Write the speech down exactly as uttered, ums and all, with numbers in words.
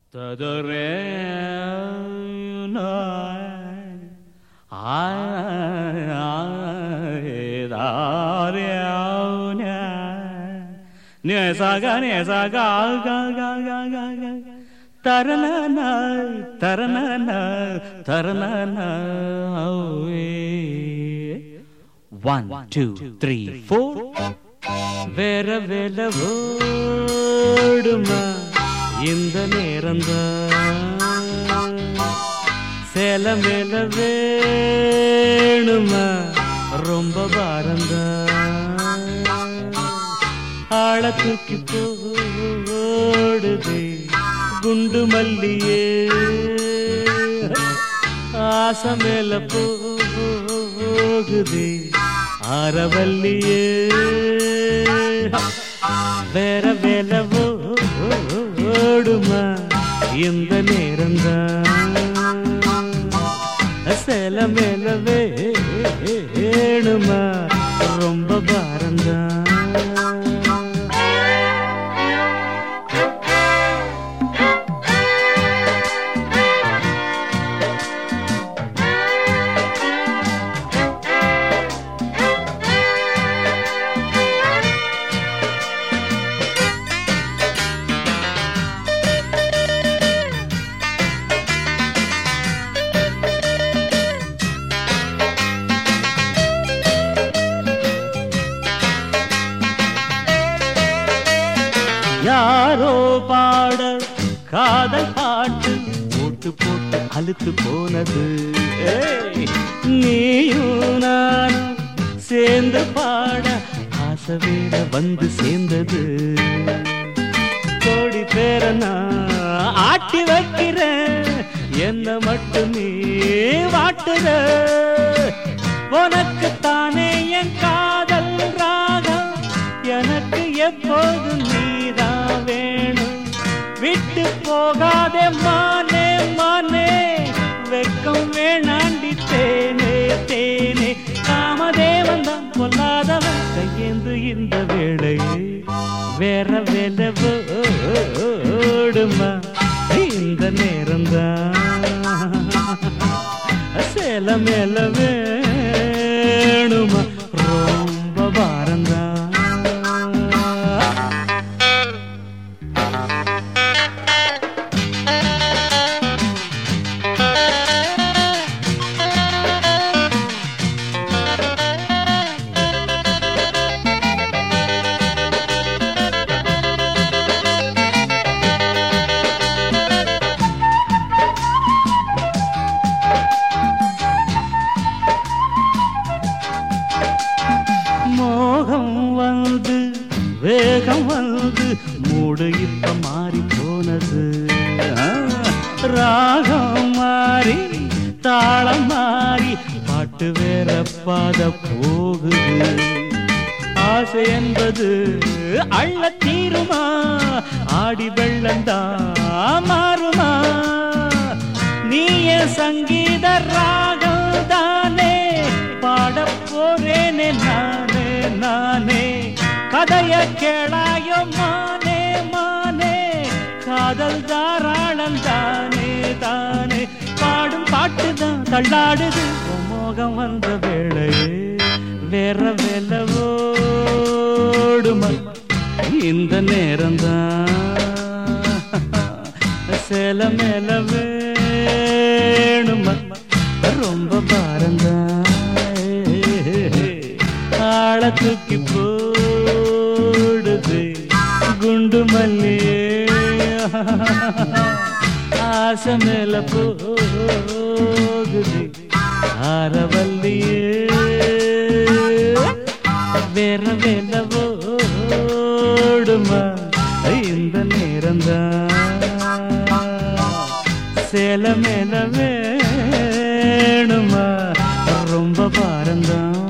தரணன தரணன தரணன. One, two, three, four. வேற வேல ஓடுமா இந்த நேரந்தான், சேல மேல வேணுமா ரொம்ப பாரந்தான், ஆள தூக்கி போடுதே குண்டு மல்லியே, ஆசை மேல போகுதே ஆரவல்லியே. வேற வேல ஓடுமா இந்த நேரந்தான், சேல மேல வேணுமா ரொம்ப பாரந்தான். யாரோ பாட காதல் பாட்டு போட்டு போட்டு அழுத்து போனது, நீயும் நானும் சேர்ந்து பாட ஆசை வேற வந்து சேர்ந்தது. கோடி பேரை நான் ஆட்டி வைக்கிறேன், என்ன மட்டும் நீ வாட்டுற. உனக்கு தானே என் காதல் ராகம், எனக்கு எப்போது நீதான் வேணும். விட்டு போகாதே மானே மானே, வெக்கம் வேணாண்டி தேனே தேனே. காமதேவன் தான் கொல்லாதவன், கையேந்து இந்த வேளையே வேற வேலை ஓடுமா இந்த நேரந்தான், சேல மேல வேணுமா ரொம்ப பாரந்தான். மோகம் வந்து வேகம் வந்து மூடு இப்ப மாறி போனது, ராகம் மாறி தாளம் மாறி பாட்டு வேற பாத போகுது. ஆசை என்பது அள்ள தீருமா, ஆடி வெள்ளந்தா மாறுமா. நீ என் சங்கீத ராகம் தானே, பாட போறேனே நானே நானே. கதைய கேளாயோ மானே மானே, காதல் தாராளம் தானே தானே. பாடும் பாட்டுதான் தள்ளாடுது, மோகம் வந்த வேளையே வேற வேலை ஓடுமா இந்த நேரந்தான், சேல மேல வேணுமா ரொம்ப பாரந்தான். ஆள தூக்கி போடுது குண்டு மல்லியே, ஆசை மேல போகுது ஆரவல்லியே. வேற வேல ஓடுமா இந்த நேரந்தான், சேல மேல வேணுமா ரொம்ப பாரந்தான்.